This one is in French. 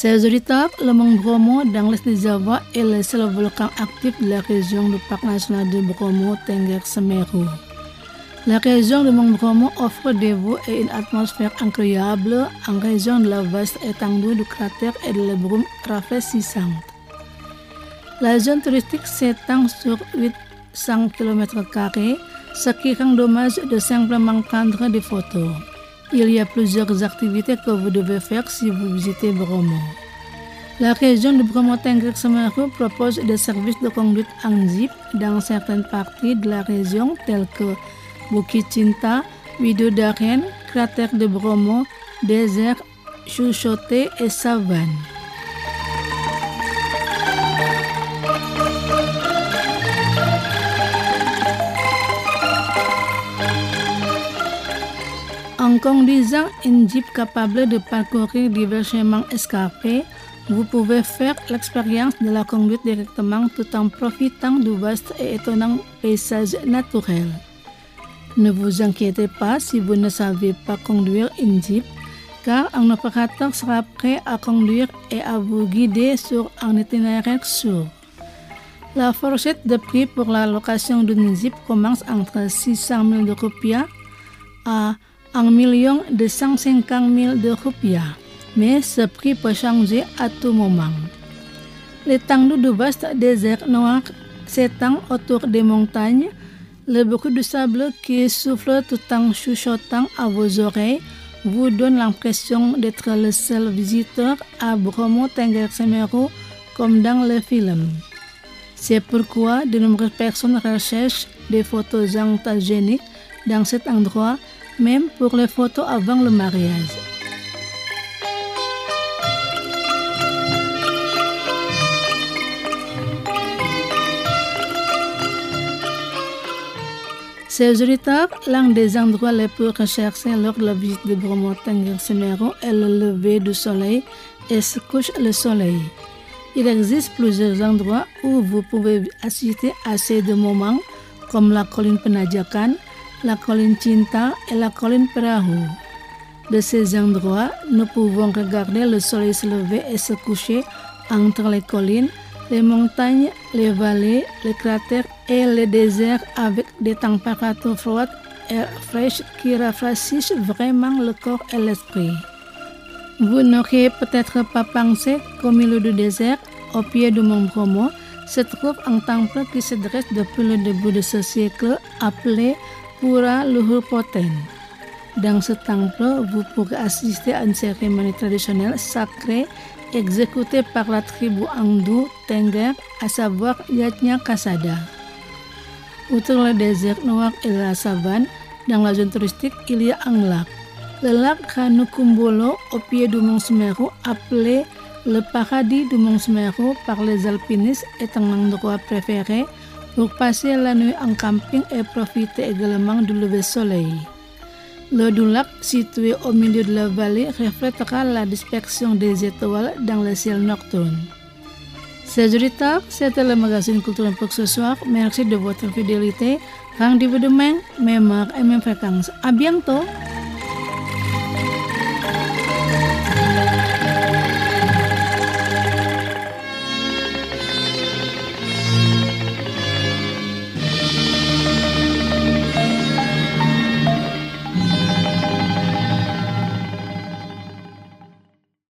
Chers auditeurs, le mont Bromo dans l'est des Avois est le seul volcan actif de la région du parc national de Bromo, Tengger-Semeru. La région du mont Bromo offre des vues et une atmosphère incroyable en raison de la vaste étendue du cratère et de la brume rafraîchissante. La zone touristique s'étend sur 800 km², ce qui rend dommage de simplement prendre des photos. Il y a plusieurs activités que vous devez faire si vous visitez Bromo. La région de Bromo-Tengger-Semeru propose des services de conduite en jeep dans certaines parties de la région telles que Bukit Cinta, Widodaren, cratère de Bromo, désert, chuchoté et savane. En conduisant une jeep capable de parcourir divers chemins escarpés, vous pouvez faire l'expérience de la conduite directement tout en profitant du vaste et étonnant paysage naturel. Ne vous inquiétez pas si vous ne savez pas conduire une jeep, car un opérateur sera prêt à conduire et à vous guider sur un itinéraire sûr. La fourchette de prix pour la location d'une jeep commence entre 600 000 rupiah à 1 250 000 rupiah, mais ce prix peut changer à tout moment. L'étendue du vaste désert noir s'étend autour des montagnes. Le bruit du sable qui souffle tout en chuchotant à vos oreilles vous donne l'impression d'être le seul visiteur à Bromo-Tengger-Semeru comme dans le film. C'est pourquoi de nombreuses personnes recherchent des photos photogéniques dans cet endroit, même pour les photos avant le mariage. Chers auditeurs, l'un des endroits les plus recherchés lors de la visite de Bromo-Tengger-Semeru est le lever du soleil et se couche le soleil. Il existe plusieurs endroits où vous pouvez assister à ces deux moments, comme la colline Penajakan, la colline Cinta et la colline Perahu. De ces endroits, nous pouvons regarder le soleil se lever et se coucher entre les collines, les montagnes, les vallées, les cratères et les déserts avec des températures froides et fraîches qui rafraîchissent vraiment le corps et l'esprit. Vous n'auriez peut-être pas pensé qu'au milieu du désert, au pied du mont Bromo, se trouve un temple qui se dresse depuis le début de ce siècle appelé Pura Luhur Poten. Dans ce temple, vous pourrez assister à une cérémonie traditionnelle sacrée exécutée par la tribu Angdu Tengger, à savoir Yajna Kasada. Outre le désert noir et la savane, dans la zone touristique, il y a un lac. Le lac Ranukumbolo, au pied du mont Semeru, appelé le paradis du mont Semeru par les alpinistes, est un endroit préféré pour passer la nuit en camping et profiter également du lever soleil. L'eau du lac, situé au milieu de la vallée, reflètera la dispersion des étoiles dans le ciel nocturne. Chers auditeurs, c'était le magazine culturel pour ce soir. Merci de votre fidélité. Rendez-vous demain, même heure et même fréquence. À bientôt!